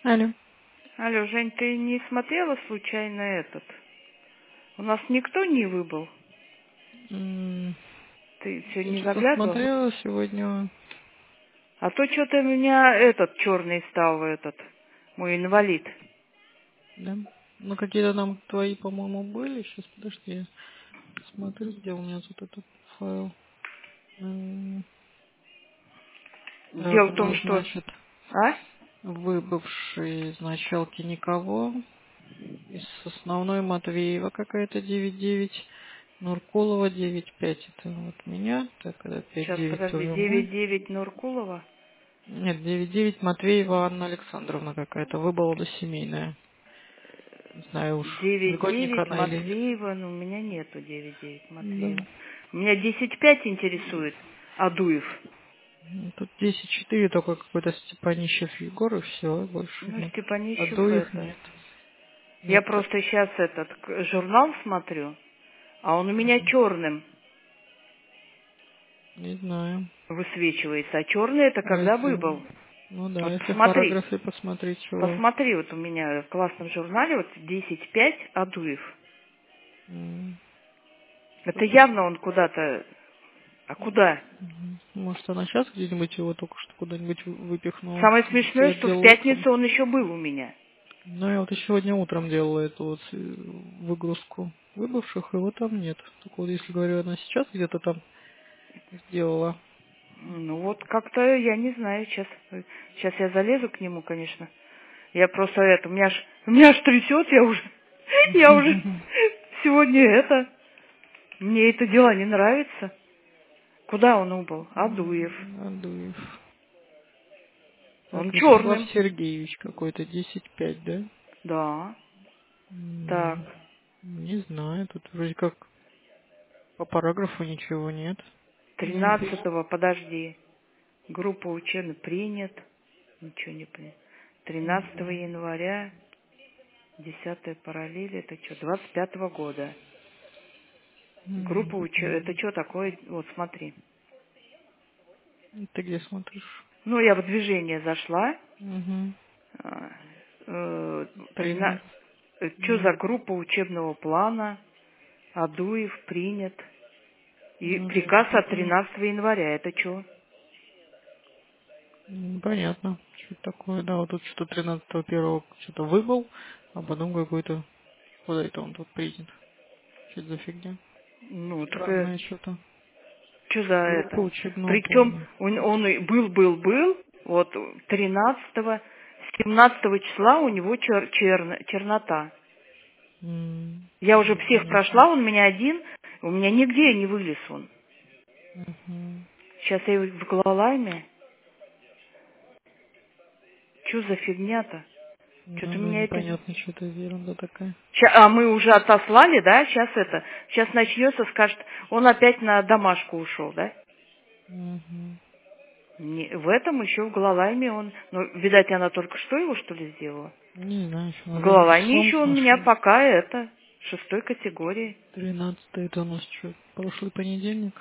Алло. Алло, Жень, ты не смотрела случайно этот? У нас никто не выбыл? М, Ты все Я не что-то заглядывал? смотрела сегодня, А то что-то у меня этот черный стал, этот, мой инвалид. да? Ну, какие-то там твои, по-моему, были. Сейчас, подожди, я смотрю, где у меня тут этот файл. Дело в том, что... Значит, А? выбывшие значалки никого. Из основной Матвеева какая-то 9.9. Нуркулова 9.5. Это вот меня. Так, это Сейчас, 5.9 подожди, тоже мой. 9-9 Нуркулова? Нет, 9.9 Матвеева Анна Александровна какая-то. Выбыла семейная. Не знаю уж, льготника 9-9 она или нет. Матвеева, но у меня нету 9-9 Да. Матвеева. Меня 10-5 интересует, Адуев. Ну, тут 10.4 только какой-то Степанищев Егор и все, больше Ну, нет. Степанищев Адоев это... нет. Я Нет. просто сейчас этот журнал смотрю, а он у меня черным Не знаю. высвечивается. А черный это А когда если... выбыл? Ну да, Вот если в посмотри. параграфе посмотреть, чего... Посмотри, вот у меня в классном журнале вот 10.5 Адуев. м, Это тут, явно он куда-то... А куда? может, она сейчас где-нибудь его только что куда-нибудь выпихнула Самое в смешное, что в отдел утром. пятницу он еще был у меня. Ну, я вот и сегодня утром делала эту вот выгрузку выбывших, его там нет. Только вот если, говорю, она сейчас где-то там сделала. Ну вот как-то, я не знаю, сейчас я залезу к нему, конечно. Я просто это, у меня аж трясет, я уже сегодня это, мне это дело не нравится. Куда он убыл? Адуев. Адуев. Он Так, Вячеслав черным. Сергеевич какой-то, 10.5, да? Да. Так. М, Не знаю, тут вроде как по параграфу ничего нет. Запись. 13-го, подожди. Группа учебных принят. Ничего не принят. 13 января, 10 параллель, это что, 25-го года. Группа это что такое? Вот смотри. Ты где смотришь? Ну, я в движение зашла. Угу. Принят. Что за группа учебного плана? Адуев принят. И Ну, что приказ от такое? 13 января. Это что? Понятно. Что это такое? Да, вот тут что-то 13.1 что-то выбыл, а потом какой-то... Куда это он тут принят? Что это за фигня? Ну, так Странное что-то. что за Группа это? учебного Причем плана. он и был, вот 13-го, 17 числа у него чернота. Я уже всех Понятно. прошла, он у меня один, у меня нигде не вылез он. Угу. Сейчас я в Глалайме. Что за фигня-то? Что-то Ну да, меня это... непонятно, что это за ерунда такая. А мы уже отослали, да? Сейчас начнется, скажет, он опять на домашку ушел, да? Угу. В этом еще в Глалайме он... Ну, видать, она только что его, что ли, сделала? Не знаю, что, В наверное, Глалайме еще Солнце он меня нашел. пока это... 6 категории. 13 это у нас что, прошлый понедельник?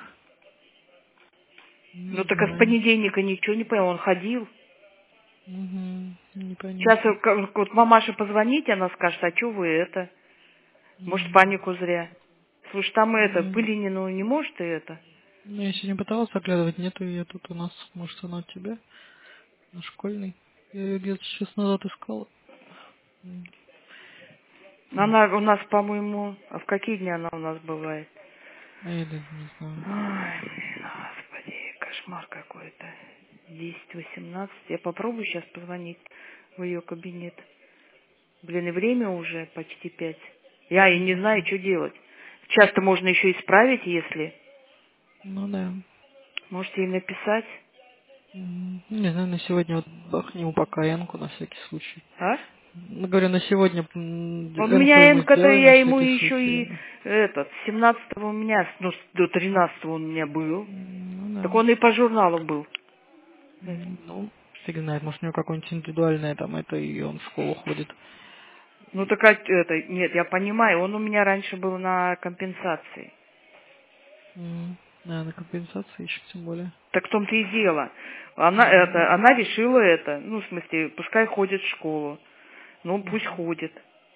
Ну, Не так а с знаю. понедельника ничего не понял, он ходил. Угу. Сейчас Непонятно. вот мамаше позвонить, она скажет, а что вы это? Может, Мгм. панику зря. Слушай, там это, Ну, Пылинину не может и это? ну, я сегодня пыталась заглядывать, нету ее тут у нас. Может, она от тебя? На школьный. Я ее где-то час назад искала. М. Она у нас, по-моему, а в какие дни она у нас бывает? А я даже не знаю. Ой, блин, господи, кошмар какой-то. 10-18. Я попробую сейчас позвонить в ее кабинет. Блин, и время уже почти 5. Я и не знаю, что делать. Часто можно еще исправить, если... Ну да. Можете ей написать. Не знаю, на сегодня вот бахнем пока Янку на всякий случай. А? Ну, говорю, на сегодня Вот у Энку меня ему Энка-то, сделай на я ему всякий еще и случай. этот, 17-го у меня, ну, до 13-го он у меня был. Ну Так да. он и по журналу был. Ну, фиг знает, может у него какое-нибудь индивидуальное там это, и он в школу ходит. Ну так нет, я понимаю, он у меня раньше был на компенсации. М. На компенсации еще тем более. Так в том-то и дело. Она решила это. Ну, в смысле, пускай ходит в школу. Ну, пусть ходит.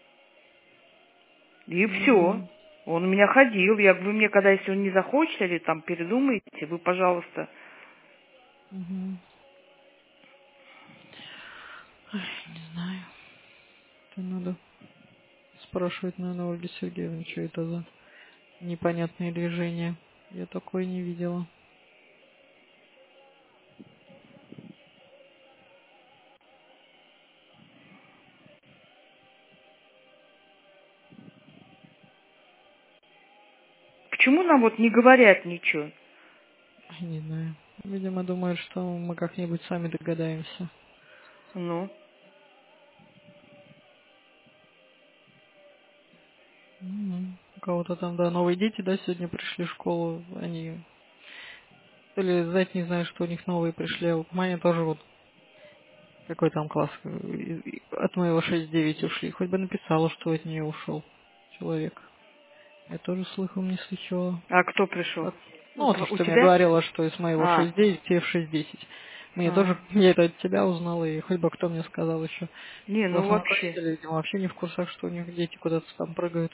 И все. Мгм. Он у меня ходил. Вы мне, когда, если он не захочет или там передумаете, вы, пожалуйста. Мгм. Ой, не знаю. Это надо спрашивать, наверное, Ольги Сергеевны, что это за непонятные движения. Я такое не видела. Почему нам вот не говорят ничего? Не знаю. Видимо, думают, что мы как-нибудь сами догадаемся. Ну, У кого-то там, да, новые дети, да, сегодня пришли в школу. Они то ли знать не знаю, что у них новые пришли. А вот у меня тоже вот какой там класс. От моего 6-9 ушли. Хоть бы написала, что от нее ушел человек. Я тоже слыхом не слыхала. а кто пришел? Так. Ну, вот то, У что ты мне тебя? говорила, что из моего А, 6-9 те в 6-10. Мне а. тоже, я это от тебя узнала, и хоть бы кто мне сказал еще. Не, В ну основном вообще. родители, видимо, вообще не в курсах, что у них дети куда-то там прыгают.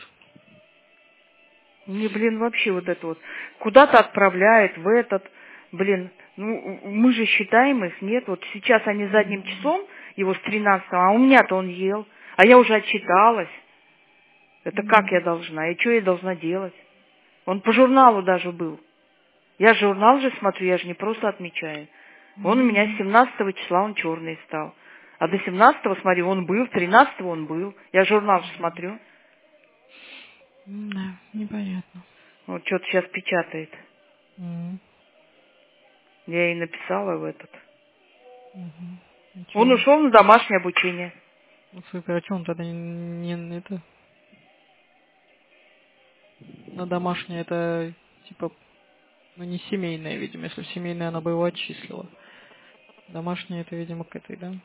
Мне, блин, вообще вот это вот. Куда-то отправляет в этот, блин, ну, мы же считаем их, нет? Вот сейчас они задним числом, его с 13-го, а у меня-то он ел. А я уже отчиталась. Это как я должна? И что я должна делать? Он по журналу даже был. Я журнал же смотрю, я же не просто отмечаю. Он у меня с 17 числа, он черный стал. А до 17-го, смотри, он был, 13-го он был. Я журнал же смотрю. Да, непонятно. Вот что-то сейчас печатает. М, Я ей написала в этот. мгм. Ну, Он чё? ушел на домашнее обучение. Ну, супер, а чё он тогда не это, на домашнее это, типа, ну, не семейное, видимо, если семейное, она бы его отчислила. Домашнее это, видимо, к этой, да?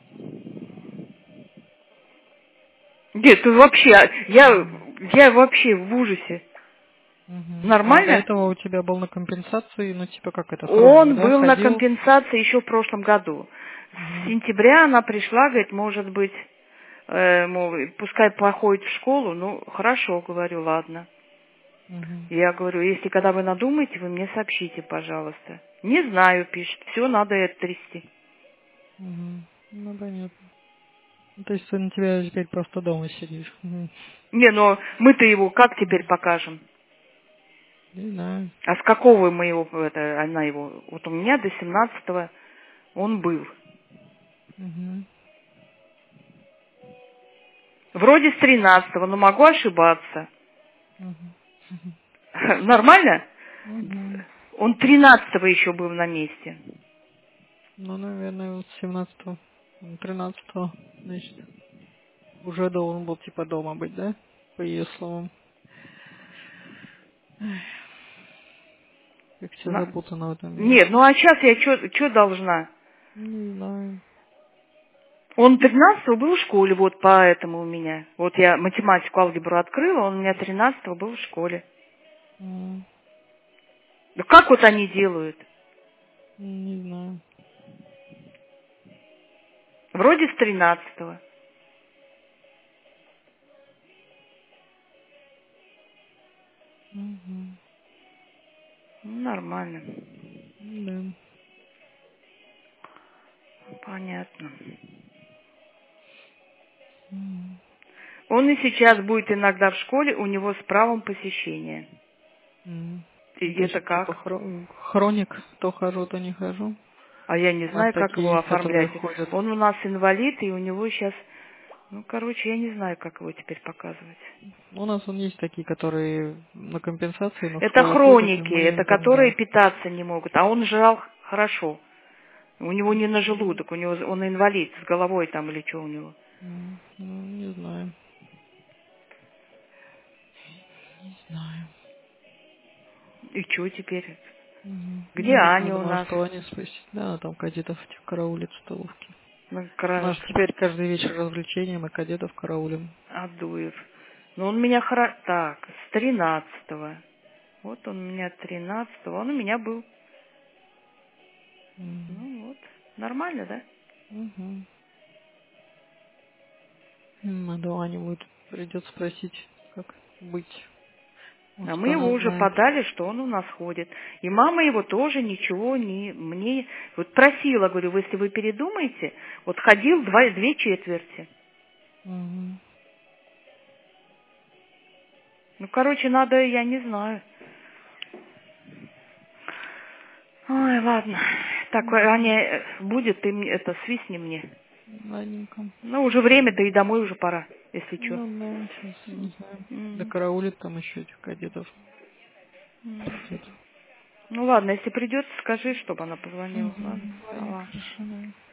Нет, ты вообще, я вообще в ужасе. Мгм. А до Нормально? этого у тебя был на компенсации, ну, типа, как это, с Роней, Он да, был на ходил? компенсации еще в прошлом году. С Мгм. сентября она пришла, говорит, может быть, мол, пускай походит в школу. Ну, хорошо, говорю, ладно. Мгм. Я говорю, если когда вы надумаете, вы мне сообщите, пожалуйста. Не знаю, пишет, все, надо это трясти. Мгм. Ну, понятно. Ну, то есть ты на тебя теперь просто дома сидишь. Мгм. Не, но мы-то его как теперь покажем? Не знаю. А с какого мы его, она его, вот у меня до 17-го он был. Мгм. Вроде с 13-го, но могу ошибаться. Мгм. Нормально? Мгм. Он 13-го еще был на месте. Ну, наверное, вот 17-го, 13-го, значит, уже должен был типа дома быть, да? По ее словам. Эх, как все запутано в этом мире. Нет, ну а сейчас я что должна? Не знаю. Он 13-го был в школе, вот поэтому у меня. Вот я математику, алгебру открыла, он у меня 13-го был в школе. М, Да как вот они делают? Не знаю. Вроде с 13-го. Мгм. Ну, нормально. Да. Понятно. М. Он и сейчас будет иногда в школе, у него с правом посещения. Ну, И то это есть, типа, как? хроник, то хожу, то не хожу. А я не У нас знаю, как такие его есть, которые оформлять. ходят. Он у нас инвалид, и у него сейчас... Ну, короче, я не знаю, как его теперь показывать. У нас он есть такие, которые на компенсации, но в Это школу ходят, и хроники, мы это им там, которые да. питаться не могут. А он жрал хорошо. У него не на желудок, у него он инвалид с головой там или что у него. Ну, не знаю. Не знаю. И что теперь? Где Ну, вот Аня надо, у может, нас? у Ани спросить. Да, она там кадетов этих караулит в столовке. Ну, У нас теперь каждый вечер развлечения, мы кадетов караулим. Адуев. Ну, он меня Так, с 13-го. Вот он у меня 13-го, он у меня был. Мгм. Ну вот, нормально, да? Мгм. Надо у Ани будет, придется спросить, как быть. А Может, мы его она уже знает. подали, что он у нас ходит. И мама его тоже ничего не... Мне... Вот просила, говорю, если вы передумаете, вот ходил 2 четверти. Мгм. Ну, короче, надо, я не знаю. Ой, ладно. Так, Мгм. Аня, будет, ты мне это свистни мне. Ладненько. Ну, уже время, да и домой уже пора, если что. Ну да, сейчас, не знаю. Да М. караулит там еще этих кадетов. М. Придет. Ну ладно, если придет, скажи, чтобы она позвонила. Ладно, Угу. Ладненько, давай. хорошо, да.